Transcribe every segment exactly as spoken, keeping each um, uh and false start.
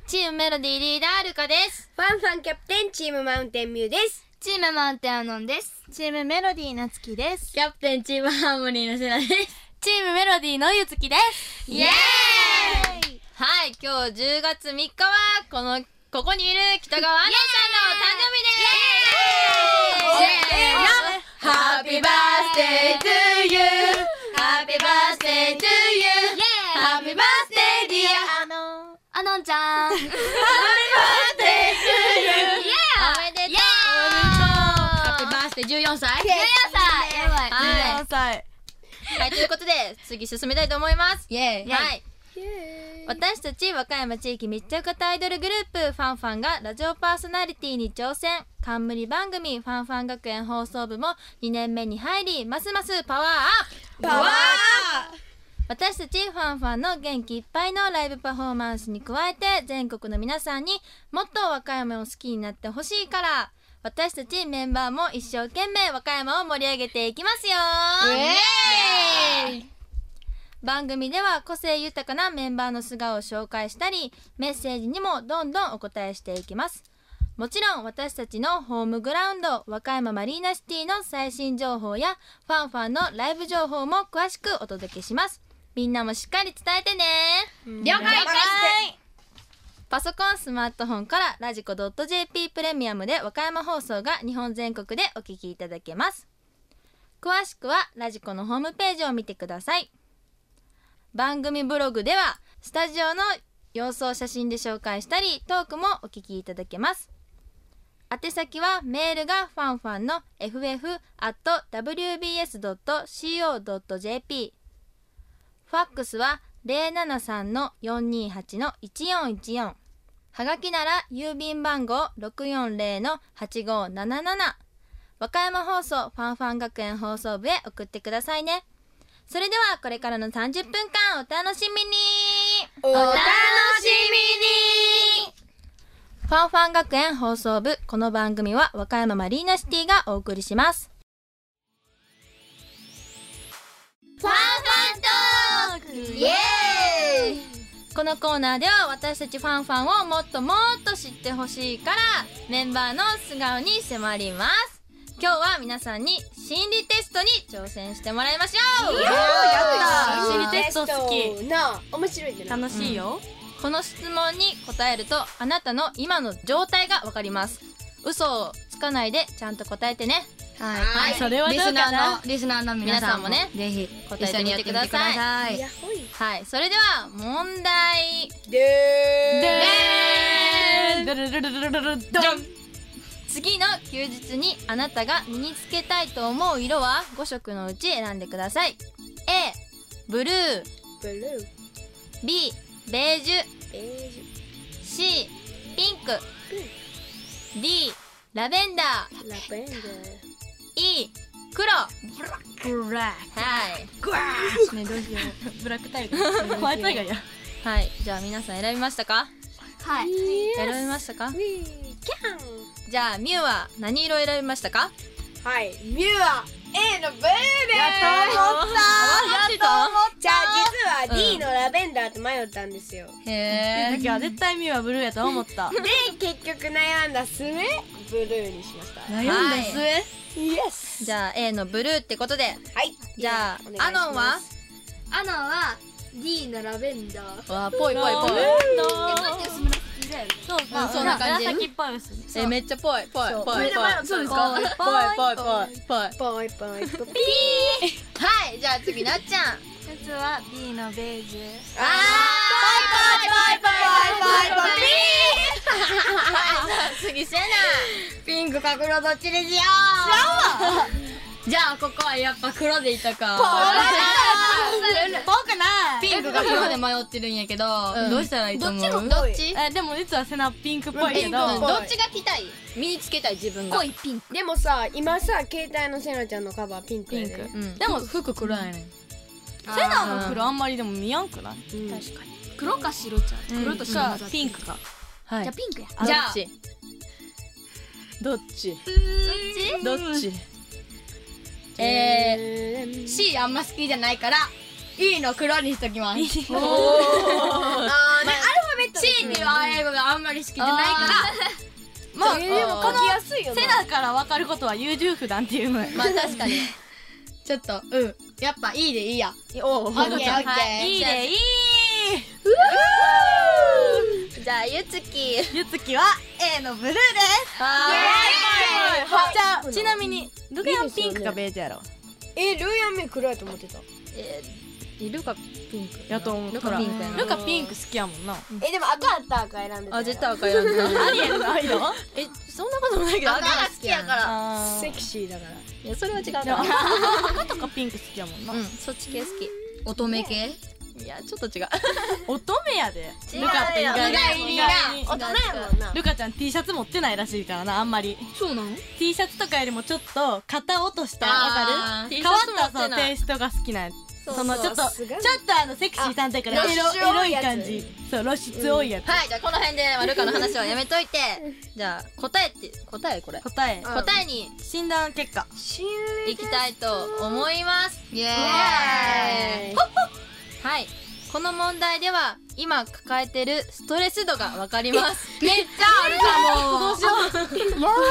チームメロディーリーダールカです。 ファンファンキャプテンチームマウンテンミューです。 チームマウンテンアノンです。 チームメロディーなつきです。 キャプテンチームハーモニーのセナです。 チームメロディーのゆつきです。 イエーイ。はい、今日じゅうがつみっかはこのここにいる北川アノンさんの誕生日です。イエーイ。ハッピーバースデートゥーユー。ハッピーバースデートゥーユー。ハッピーバースデーディアあのアノンちゃん。ハッピーバースデートゥーユー。おめでとう。ハッピーバースデーじゅうよんさい。 じゅうよんさい。やばい。 はいじゅうよんさい。 はい、ということで次進めたいと思います。 イエーイ。 はい。私たち和歌山地域密着型アイドルグループファンファンがラジオパーソナリティに挑戦。冠番組ファンファン学園放送部もにねんめに入り、ますますパワーアップ。 パワー私たちファンファンの元気いっぱいのライブパフォーマンスに加えて、全国の皆さんにもっと和歌山を好きになってほしいから、私たちメンバーも一生懸命和歌山を盛り上げていきますよ。イエーイ。番組では個性豊かなメンバーの素顔を紹介したり、メッセージにもどんどんお答えしていきます。もちろん私たちのホームグラウンド和歌山マリーナシティの最新情報やファンファンのライブ情報も詳しくお届けします。みんなもしっかり伝えてね。 了解。 パソコン、スマートフォンからラジコ .jp プレミアムで和歌山放送が日本全国でお聞きいただけます。詳しくはラジコのホームページを見てください。番組ブログではスタジオの様子を写真で紹介したり、トークもお聞きいただけます。宛先はメールがファンファンの エフエフ アット ダブリュービーエス ドット シーオー ドット ジェーピー、 ファックスは ゼロななさん のよんにーはち のいちよんいちよん、はがきなら郵便番号 ろくよんゼロ のはちごなななな、和歌山放送ファンファン学園放送部へ送ってくださいね。それではこれからのさんじゅっぷんかんお楽しみに。 お楽しみに。 ファンファン学園放送部、この番組は和歌山マリーナシティがお送りします。 ファンファントークイエーイ。 このコーナーでは私たちファンファンをもっともっと知ってほしいから、メンバーの素顔に迫ります。今日は皆さんに心理テストに挑戦してもらいましょう。 やったー。心理テスト好きなあ、面白いね。 楽しいよ。 この質問に答えるとあなたの今の状態がわかります。嘘をつかないでちゃんと答えてね。 はい。 はい、 それはどうリスナかな。 ーのリスナーの皆さんもね、ぜひ答えてみてください。 やっほい。 はい、それでは問題ででーーん。ドゥルルルルルルルドン。 次の休日にあなたが身につけたいと思う色はご色のうち選んでください。 A ブルー、 ブルー、 B ベージュ、 ベージ C ピンク、 D ラベンダー、 ュ、ラベンダー、 E 黒。 ブラッはいク。ね、どうしよう。ブラックタイガー。ホワイトタイガーや。 はい、じゃあ皆さん選びましたか？ はい。 選びましたか？ ウィーキャン。 じゃあミュウは何色選びましたか？ はい、ミュウは A のブルーです。 やと思ったやっと思じゃあ実は D うんのラベンダーと迷ったんですよ。 へだから絶対ミュウはブルーやと思った。 で結局悩んだ末ブルーにしました。 悩んだ末。 イエス。 じゃあ A のブルーってことで、 はい。 じゃあお願いしますアノンはアノンは D のラベンダー。 わーぽいぽいぽい。 え、待って、薄紫だよね。 そうか、 うんそんな感じ紫っぽいですね。 え、めっちゃぽいぽいそうぽいぽい。 そうですか。 ぽいぽいぽいぽいぽい。 ぽいぽいぽい。 はい、じゃあ次なっちゃん。 実は B のベージュ。 あぽいぽいぽいぽいぽいぽい。 ー次セナ。 ピンクか黒どっちですよ。 じゃあ、ここはやっぱ黒でいたか。 ぽくない。 ピンクか黒で迷ってるんやけど、 うんどうしたらいいと思う？ どっちもどっち？ え、でも実はセナピンクっぽいけど。 ピンクっぽいどっちが着たい？身につけたい自分が。 濃いピンク。 でもさ、今さ携帯のセナちゃんのカバーピンクやで。 ピンクうん。 でも服黒やねん。 セナの黒あんまりでも見やんくない？ うん確かに。黒か白ちゃん。黒と白か混ざってピンクか。 はい。 じゃあピンクや。 あじゃあどっち？ どっち？ どっち？ えー、C あんま好きじゃないから E の黒にしときます。 あーね、アルファベッシーには英語があんまり好きじゃないからまあえーでも書きやすいよなセナから分かることは優柔不断っていうのよ。 まあ確かにちょっとうんやっぱいいでいいやおおオッケーオッケーはいいいでいい。 じゃあゆつきゆつきは A のブルーです。 はじゃあちなみにルカヤンピンクかベージュやろ。 えルーヤン目黒やと思ってた。 えー、ルカピンクやと思うルからカピンクやなルカピンク好きやもんな。 えでも赤あったら赤選んでた。 あ絶対赤選んでたアリエルの色えそんなこともないけど赤が好きやからあーセクシーだから。 いやそれは違うかでもら赤とかピンク好きやもんな。 うんそっち系好乙女系きいやちょっと違う乙女やで。 違うよルカって意外意外にに意外に大人やもんな。 ルカちゃん T シャツ持ってないらしいからなあんまり。 そうなの T シャツとかよりもちょっと型落としたわあーかる変わったそうテイストが好きなやつ。 そうそのちょっとちょっさすがにとあのセクシー探偵からエロ露出多エロいいやつ感じ。そう露出多いやつ。 はいじゃあこの辺でルカの話はやめといてじゃあ答えって答えこれ答え答えに診断結果。 新いきたいと思いますイエーイはいこの問題では今抱えてるストレス度がわかりますめっちゃあるかもどうしよう。やばいやばい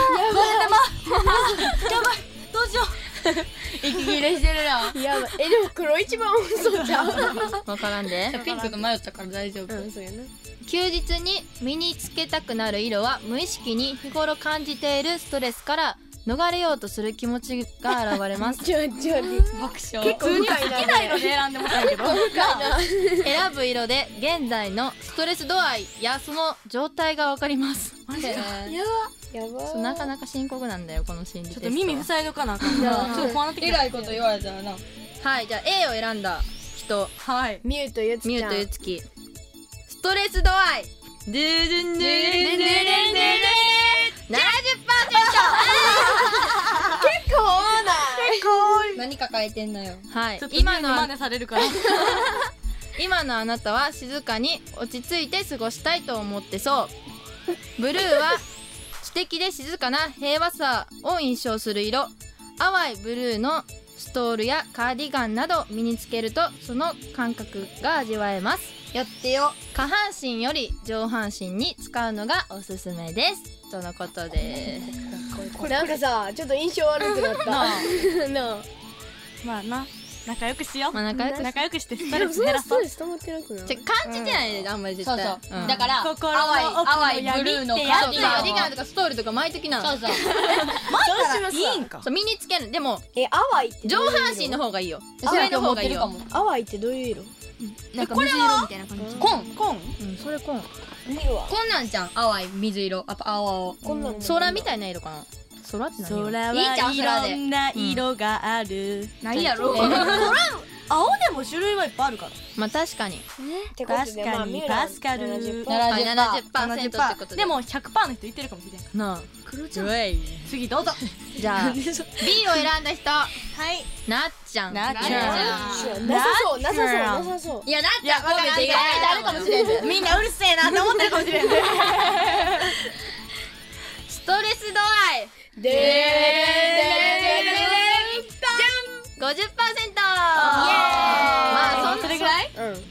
やばいどうしよう。 息切れしてるなやばい。えでも黒一番嘘ちゃう。 わからんでピンクと迷ったから大丈夫うんそうやな。 休日に身につけたくなる色は無意識に日頃感じているストレスから逃れようとする気持ちが現れますちょちょ爆笑結構普通に深いな。 好きな色で選んでもらうけど。 選ぶ色で現在のストレス度合いやその状態がわかりますやばそうなかなか深刻なんだよこの心理テストちょっと耳塞いどかなあかんな。ちょっと不安なってきた。 えらいこと言われたらなはいじゃあ A を選んだ人はい。 ミュウとゆつミュウちゃん。 とゆつきストレス度合いドゥドゥンドゥルンドゥルンドゥルンドゥルンななじゅっパーセン結構多ない。 何抱えてんのよトはいちょっと今の今の真似されるから。 今のあなたは静かに落ち着いて過ごしたいと思ってそうブルーは知的で静かな平和さを印象する色淡いブルーのストールやカーディガンなど身につけるとその感覚が味わえますやってよ下半身より上半身に使うのがおすすめですとのことでなんかさちょっと印象悪くなった。なあ。 まあな仲良くしよう。 まあ仲良くし仲良くしてストでもレス減らそうそんなストレ。ス溜まってなくない。 ちょ感じてないね、あんまり絶対そうそう、 んだから心の淡い奥の淡いブルーのカカーディガンーディガンカーディガンとかストールとか巻いときなそうそうそうしますいいんか。 そう身につけるでもえ淡いって上どういう色半身の方がいいよそれと持ってるかも淡いってどういう色。 なんか水色みたいな感じコンコン。 うんそれコン見るわ。 こんなんじゃん淡い水色やっぱ青青こんなん空みたいな色かな空って何色空いいじゃん空ではいろんな色がある。 何やろえ青でも種類はいっぱいあるから。 まあ確かにってことでまあ確かにミュウラパスカルななじゅっパーはいなななじゅっパーセントってことででもひゃくパーセントの人いってるかもしれない。 なあ黒うえい次どうぞ。 じゃあ B を選んだ人はい。 なっちゃんなっちゃんななさそうなさそうなさそう。 いやなっいやちゃんこうめっちゃ意外とあるかもしれんでみんなうるせえなって思ってるかもしれんね。 ストレス度合いでーでごじゅっパーセントあまあそんそれぐらいーん。うん。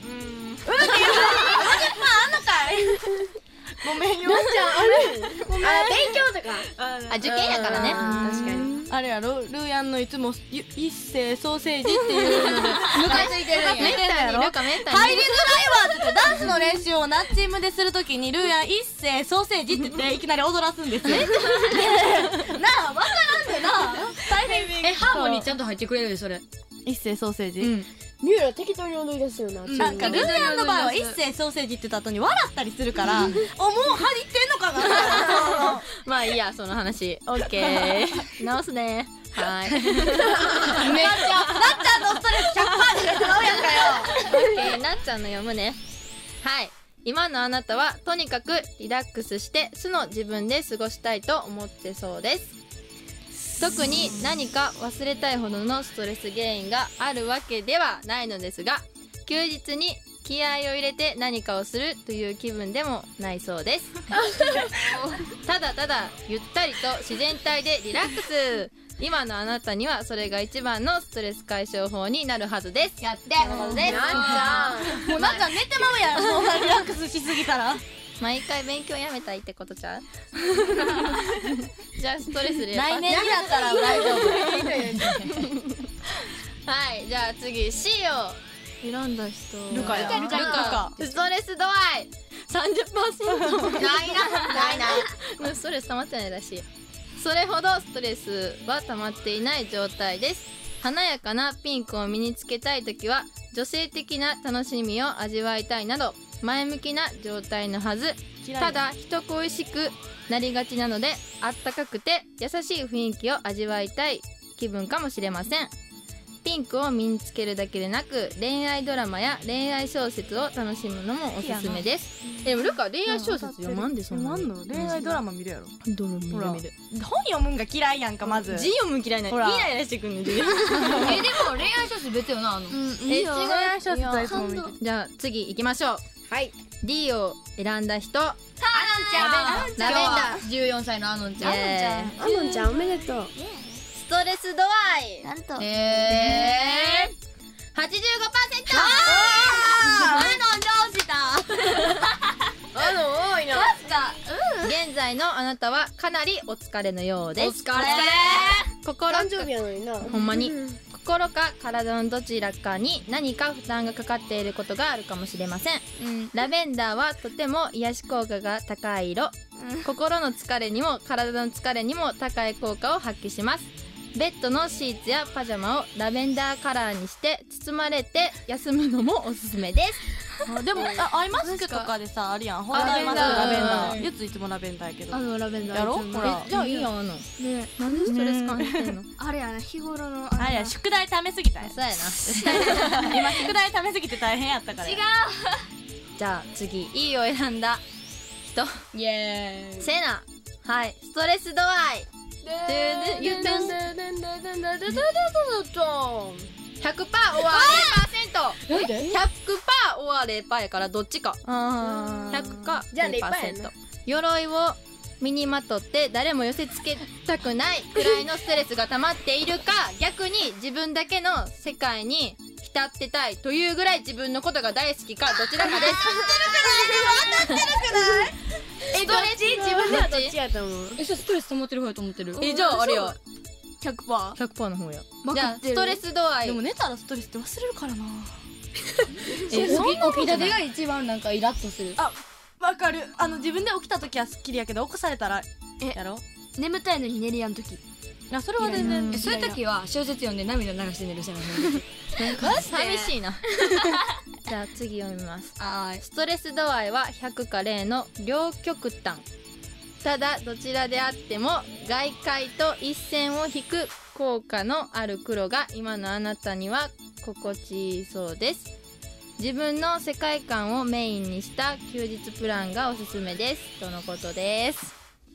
ごめんよ。 なっちゃんある。あ勉強とか。 あ受験やからね確かに。 あれやろルーヤンのいつもゆ一世ソーセージっていうのでムカついてるんめっやたにルカめったに入りづらいわって言ってダンスの練習をナッチームでするときにルーヤン一世ソーセージって言っていきなり踊らすんですよ。なあわからんでな大変えハーモニーちゃんと入ってくれるでそれ一世ソーセージ、 うんミュウラ適当に踊り出すよな。 んなんかルーヤンの場合は一世ソーセージって言った後に笑ったりするからおもう張りってんのかなみたいなまあいいやその話オッケー直すねはいめっちゃなっちゃんのストレス ひゃくパーセント で買うやんかよ。 オッケーなっちゃんの読むねはい今のあなたはとにかくリラックスして素の自分で過ごしたいと思ってそうです特に何か忘れたいほどのストレス原因があるわけではないのですが休日に気合を入れて何かをするという気分でもないそうですただただゆったりと自然体でリラックス今のあなたにはそれが一番のストレス解消法になるはずです。 やってなるほどです。 もうなんか寝てまうやん、もうリラックスしすぎたら。 毎回勉強やめたいってことちゃう？じゃあストレスで来年になったら大丈夫。 はい、じゃあ次 C を選んだ人ルカや。 ルカルカストレス度合い さんじゅっパーセントないなないなストレス溜まってないらしい。それほどストレスは溜まっていない状態です。華やかなピンクを身につけたいときは女性的な楽しみを味わいたいなど前向きな状態のはず。ただ人恋しくなりがちなのであったかくて優しい雰囲気を味わいたい気分かもしれません。ピンクを身につけるだけでなく恋愛ドラマや恋愛小説を楽しむのもおすすめです。えでもルカ恋愛小説読まんでそんな読まんの？恋愛ドラマ見るやろ。 ドラマ見る見る。 本読むんが嫌いやんかまず。 字読む嫌いなイほらライラしてくんねん。 えでも恋愛小説別よなあのいいよ。恋愛小説はいつも見てる。 じゃあ次行きましょう。 はい D を選んだ人、 あのちゃんラベンダーじゅうよんさいのあのんちゃんイエーイあのんちゃんおめでとう。 ストレス度合いなんとえー はちじゅうごパーセント。 あのどうしたあの多いな。 現在のあなたはかなりお疲れのようです。 お疲れ心か誕生日やのにな。 ほんまに心か体のどちらかに何か負担がかかっていることがあるかもしれません。 うんラベンダーはとても癒し効果が高い色。心の疲れにも体の疲れにも高い効果を発揮します。ベッドのシーツやパジャマをラベンダーカラーにして包まれて休むのもおすすめです。 あでもあアイマスクとかでさあるやん。ほらアイマスクラベンダー。ゆついつもラベンダーやけど。 あのラベンダーやろほら。 えじゃあいいやんあのねなんでストレス感じてんの？ あれやな日頃のあれや宿題ためすぎたんや。 そうやな。 今宿題ためすぎて大変やったから。違う。 じゃあ次 E を選んだ人、 イエーイセナ。はいストレス度合い言ってんひゃくパーセントオアゼロパーセント。ひゃくパーセントオアゼロパーセントやからどっちか。 あひゃくかじゃあゼロパーセント。 ゼロパー鎧を身にまとって誰も寄せつけたくないくらいのストレスが溜まっているか逆に自分だけの世界に浸ってたいというぐらい自分のことが大好きかどちらかです。 えどっち自分ではどっちやと思う。 えそれストレス溜まってる方やと思ってるえじゃああれやひゃくパーひゃくパーセントの方や。 まくってるじゃあストレス度合いでも寝たらストレスって忘れるからな。 えそんな起きたてが一番なんかイラッとする。 あわかる。あの自分で起きた時はスッキリやけど起こされたらえやろ。 眠たいのに寝れやん時いやそれは全然えそういう時は小説読んで涙流して寝るじゃん。 寂しいな。じゃあ次読みます。 あーストレス度合いはひゃくかゼロの両極端。ただどちらであっても外界と一線を引く効果のある黒が今のあなたには心地いいそうです。自分の世界観をメインにした休日プランがおすすめですとのことです。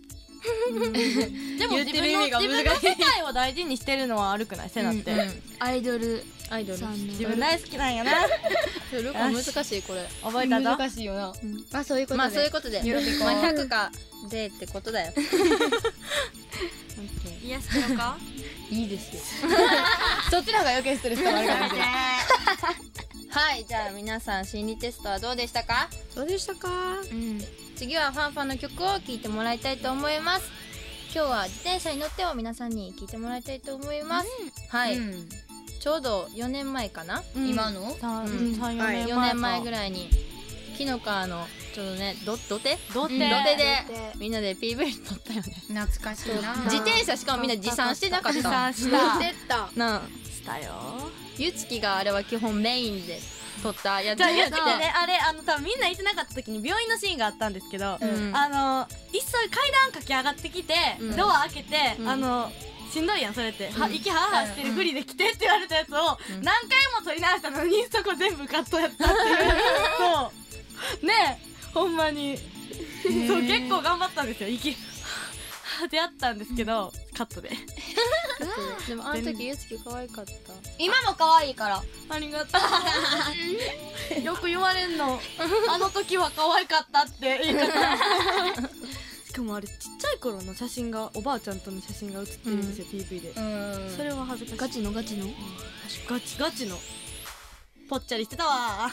でも自分の自分の世界を大事にしてるのは悪くないセナって。 うんアイドルアイドルさんの自分大好きなんやな。 ルカ難しいこれ。 覚えたぞ。 難しいよな。まあそういうことでまあそういうことでよろしくまあひゃくかゼロってことだよ。 癒してるか？ いいですよ。そっちの方が余計ストレス溜まるかもしれない。 はいじゃあ皆さん心理テストはどうでしたか？ どうでしたか。 うん次はファンファンの曲を聴いてもらいたいと思います。今日は自転車に乗ってを皆さんに聴いてもらいたいと思います。はい、 うんちょうどよねんまえかな、 今の三うん三四はい年前か。 よねんまえぐらいに紀の川のちょうどねど土手どって土手で土手みんなで ピーブイ 撮ったよね。 懐かしいな。 自転車しかもみんな持参してなかった。 持参し乗たってった。 なあしたよ。 ゆつきがあれは基本メインで撮ったやつじゃあゆつきでねあれあの多分みんないてなかった時に病院のシーンがあったんですけど、 うんあの一層階段駆け上がってきて、 うんドア開けて、 うんあのしんどいやんそれって、はうん息はあはあしてるふりで来てって言われたやつをうん何回も撮り直したのにそこ全部カットやったっていうそうねえほんまにそう結構頑張ったんですよ息はあってやったんですけどカットででもあの時ゆつき可愛かった。 今も可愛いから。 ありがとうよく言われんのあの時は可愛かったって言い方しかもあれちっちゃい頃の写真がおばあちゃんとの写真が写ってるんですよ、ピーピー で、 うんそれは恥ずかしい。 ガチのガチのガチガチのぽっちゃりしてたわ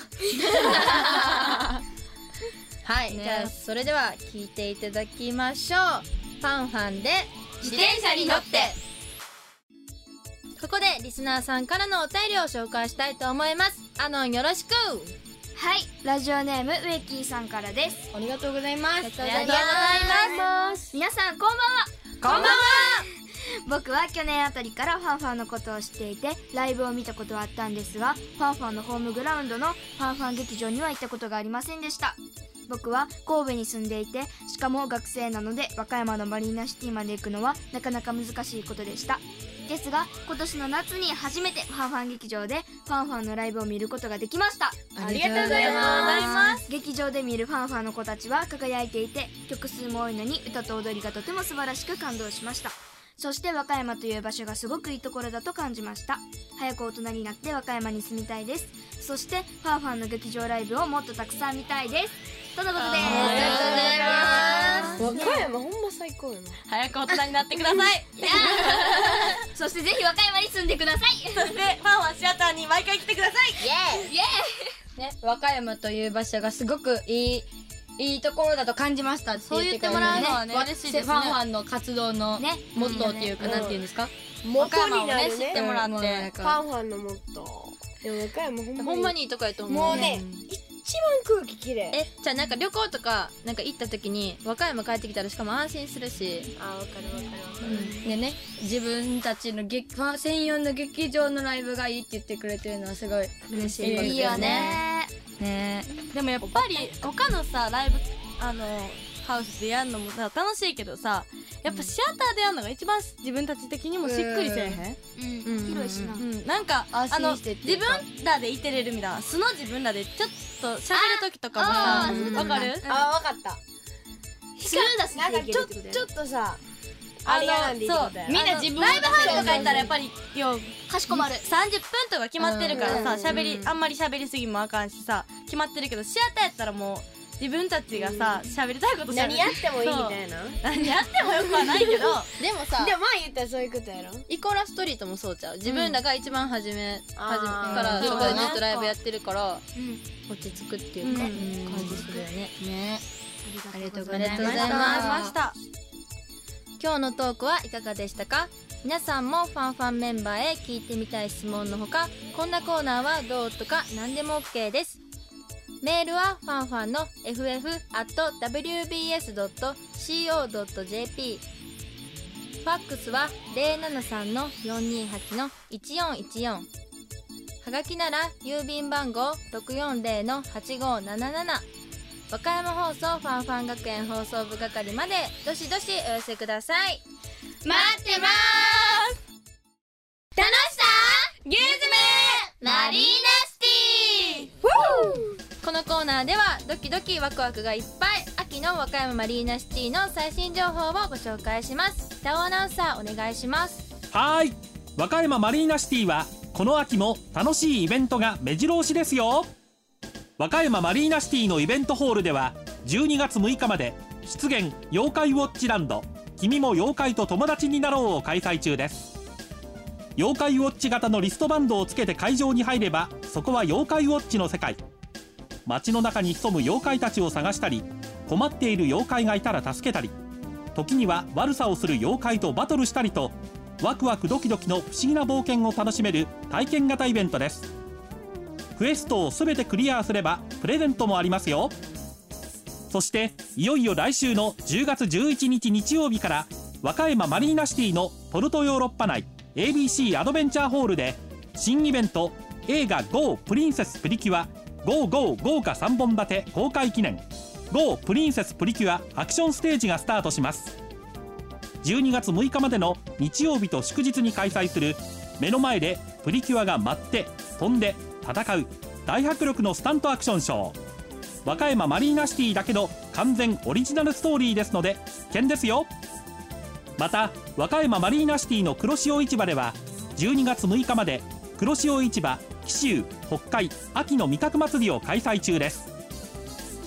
はい、 ねじゃあそれでは聞いていただきましょう。ファンファンで自転車に乗ってここでリスナーさんからのお便りを紹介したいと思います。アノンよろしく。 はい、ラジオネームウェッキーさんからです。 ありがとうございます。 ありがとうございありがとうございまます。皆さんこんばんは。 こんばんは。 僕は去年あたりからファンファンのことを知っていてライブを見たことはあったんですが、ファンファンのホームグラウンドのファンファン劇場には行ったことがありませんでした。僕は神戸に住んでいて、しかも学生なので和歌山のマリーナシティまで行くのはなかなか難しいことでした。ですが今年の夏に初めてファンファン劇場でファンファンのライブを見ることができました。 ありがとうございます。 劇場で見るファンファンの子たちは輝いていて、曲数も多いのに歌と踊りがとても素晴らしく感動しました。そして和歌山という場所がすごくいいところだと感じました。早く大人になって和歌山に住みたいです。そしてファンファンの劇場ライブをもっとたくさん見たいですとのことです。 ありがとうございます。 和歌山ほんま最高よな。 早く大人になってくださいそしてぜひ和歌山に住んでください。 そしてファンはシアターに毎回来てください。 イエーイイエね、和歌山という場所がすごくいいいいところだと感じましたって言ってくれるそう言ってもらうのはねわ嬉しいですねファンファンの活動のねモットーっていうか、 うんなんていうんですか、 元になる知ってね。 もらって、 うんもうなんかファンファンのモットー。でも和歌山ほんまにほんまにいいとこやと思う。 もうね、一番空気きれい。 え、じゃあなんか旅行とかなんか行った時に和歌山帰ってきたらしかも安心するし、 あ、わかるわかるわかる。 でね、自分たちの劇ファン専用の劇場のライブがいいって言ってくれてるのはすごい嬉しいですーイいいよね。 ねでもやっぱり他のさライブあのハウスでやるのもさ楽しいけどさ、やっぱシアターでやるのが一番自分たち的にもしっくりせえへん、 うん、 うん広いしな。 うん、なんか安あの心してってい自うか分らでいてれるみたいな、素の自分らでちょっと喋る時とかもさ、 あーそういうことわかる？ あ、わかった。 スルー出すなんかちょちょっとさ、あれやなんでいいってことやそうみんな自分ライブハウスとか行ったらやっぱりよかしこまる。 さんじゅっぷんとか決まってるからさ、 うん喋りあんまり喋りすぎもあかんしさ決まってるけど、シアターやったらもう自分たちがさ喋りたいこと喋る何やってもいいみたいな。 何やってもよくはないけどでもさでもまあ言ったらそういうことやろ。 イコラストリートもそうちゃう、自分らが一番初め、 あー初めからうんそこでずっとライブやってるからうん。 落ち着くっていうか、 うん感じするよね。ね、 ありがとうごありがとうございありがとうございまますした今日のトークはいかがでしたか？皆さんもファンファンメンバーへ聞いてみたい質問のほか、こんなコーナーはどうとか何でも OK です。メールはファンファンの エフエフ アット ダブリュービーエス ドット シーオー ドット ジェーピー、 ファックスは ゼロななさん のよんにーはち のいちよんいちよん、はがきなら郵便番号 ろくよんゼロ のはちごなななな、和歌山放送ファンファン学園放送部係までどしどしお寄せください。 待ってまーす。楽しさ牛詰めマリーナシティ。このコーナーではドキドキワクワクがいっぱい、秋の和歌山マリーナシティの最新情報をご紹介します。北尾アナウンサーお願いします。 はーい、和歌山マリーナシティはこの秋も楽しいイベントが目白押しですよ。和歌山マリーナシティのイベントホールではじゅうにがつむいかまで出現妖怪ウォッチランド君も妖怪と友達になろうを開催中です。妖怪ウォッチ型のリストバンドをつけて会場に入れば、そこは妖怪ウォッチの世界。街の中に潜む妖怪たちを探したり、困っている妖怪がいたら助けたり、時には悪さをする妖怪とバトルしたりと、ワクワクドキドキの不思議な冒険を楽しめる体験型イベントです。クエストを全てクリアすればプレゼントもありますよ。そしていよいよ来週のじゅうがつじゅういちにち日曜日から和歌山マリーナシティのポルトヨーロッパ内 エービーシー アドベンチャーホールで新イベント映画 ゴー プリンセスプリキュア ゴーゴー 豪華さんぼん立て公開記念 ゴー プリンセスプリキュアアクションステージがスタートします。じゅうにがつむいかまでの日曜日と祝日に開催する目の前でプリキュアが舞って飛んで戦う大迫力のスタントアクションショー。和歌山マリーナシティだけの完全オリジナルストーリーですので必見ですよ。また和歌山マリーナシティの黒潮市場ではじゅうにがつむいかまで黒潮市場紀州北海秋の味覚祭りを開催中です。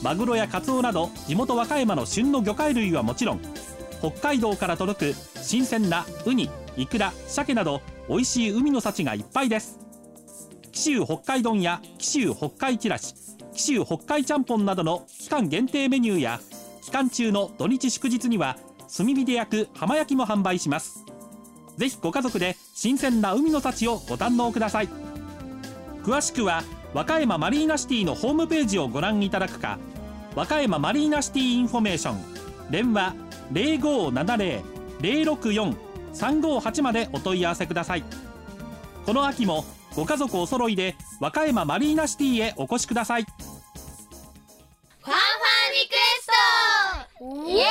マグロやカツオなど地元和歌山の旬の魚介類はもちろん、北海道から届く新鮮なウニ、イクラ、鮭など美味しい海の幸がいっぱいです。紀州北海丼や紀州北海ちらし、紀州北海ちゃんぽんなどの期間限定メニューや、期間中の土日祝日には炭火で焼く浜焼きも販売します。ぜひご家族で新鮮な海の幸をご堪能ください。詳しくは和歌山マリーナシティのホームページをご覧いただくか、和歌山マリーナシティインフォメーション電話 ゼロごーななゼロ ゼロろくよん さんごはち までお問い合わせください。この秋もご家族お揃いで和歌山マリーナシティへお越しください。 ファンファンリクエストイ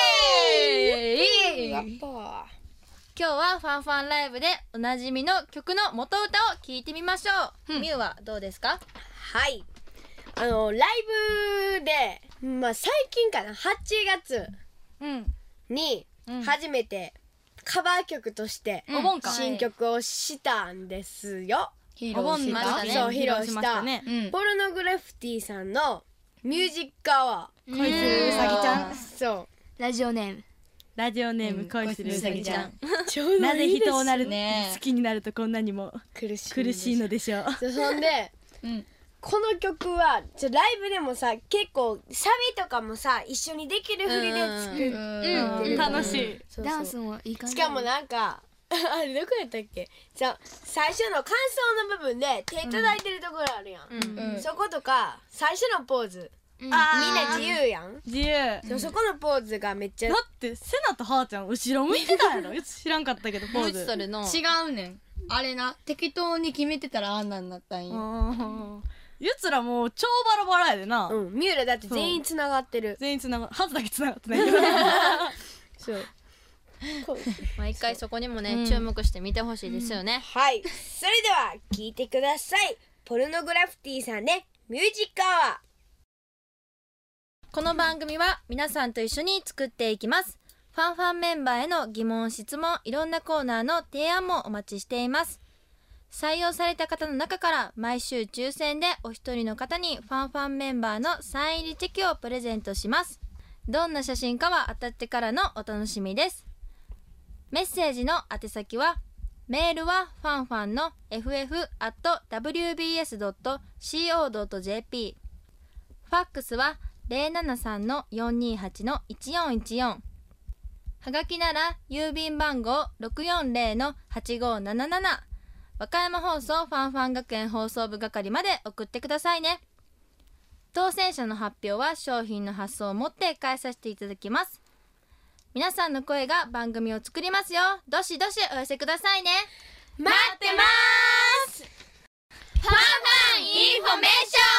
エーイ。 やっぱ今日はファンファンライブでおなじみの曲の元歌を聞いてみましょう。みゆはどうですか？ はい、あのライブで、まあ、最近かなはちがつうんにうん初めてカバー曲としてお盆か新曲をしたんですよ。 披お盆露しにましたたね。 そう披露したしましたね。 うんポルノグラフィティさんのミュージックアワ恋するうさぎちゃん。 ー。そうラジオネームラジオネーうんム恋するうさぎちゃん。 ちょうなぜ人をなるね好きになるとこんなにも苦しい苦しいのでしょう。 そうそんでうんこの曲はちょライブでもさ結構サビとかもさ一緒にできる振りで作ってる、 うん楽しい。 そうそうダンスもいい感じしかもなんかあれどこやったっけじゃ最初の感想の部分で手叩いてるところあるやん、 うんうんそことか最初のポーズ、 うんみんな自由やん、 自由。 そうそこのポーズがめっちゃだってセナとハーちゃん後ろ向いてたやろ。知らんかったけどポもうーズ。 一それの違うねんあれな適当に決めてたらあんなんなったんようんゆつらもう超バラバラやでな。 うん三浦だって全員つながってる全員つながハズだけつながってないけど。 そうこう毎回そこにもね、 うん注目して見てほしいですよね。 はいそれでは聴いてください。ポルノグラフィティさんでミュージックアワー。 この番組は皆さんと一緒に作っていきます。ファンファンメンバーへの疑問質問、いろんなコーナーの提案もお待ちしています。採用された方の中から毎週抽選でお一人の方にファンファンメンバーのサイン入りチェキをプレゼントします。どんな写真かは当たってからのお楽しみです。メッセージの宛先はメールはファンファンの エフエフ アット ダブリュービーエス ドット シーオー ドット ジェーピー、 ファックスはゼロななさんのよんにーはちのいちよんいちよん、はがきなら郵便番号 ろくよんゼロのはちごーなななな、和歌山放送ファンファン学園放送部係まで送ってくださいね。当選者の発表は商品の発送をもって返させていただきます。皆さんの声が番組を作りますよ。どしどしお寄せくださいね。 待ってまーす。 ファンファンインフォメ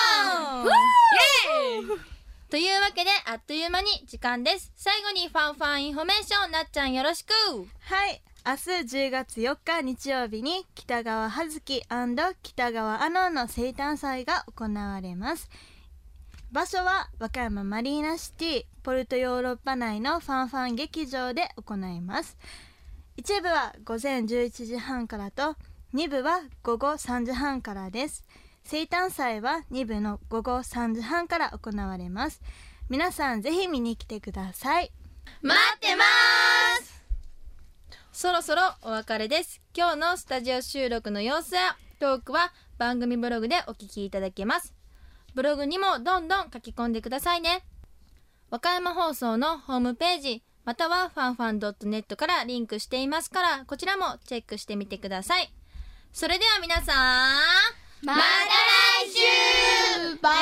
ーションというわけであっという間に時間です。最後にファンファンインフォメーション、なっちゃんよろしく。 はい、明日じゅうがつよっか日曜日に北川葉月&北川アノンの生誕祭が行われます。場所は和歌山マリーナシティポルトヨーロッパ内のファンファン劇場で行います。一部は午前じゅういちじはんからとに部は午後さんじはんからです。生誕祭はに部の午後さんじはんから行われます。皆さんぜひ見に来てください。 待ってまーす。そろそろお別れです。今日のスタジオ収録の様子やトークは番組ブログでお聞きいただけます。ブログにもどんどん書き込んでくださいね。和歌山放送のホームページまたはファンファン ドットネット からリンクしていますから、こちらもチェックしてみてください。それでは皆さん、 また来週バイバイ。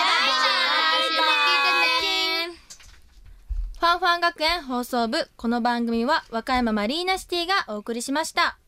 ファンファン学園放送部、この番組は和歌山マリーナシティがお送りしました。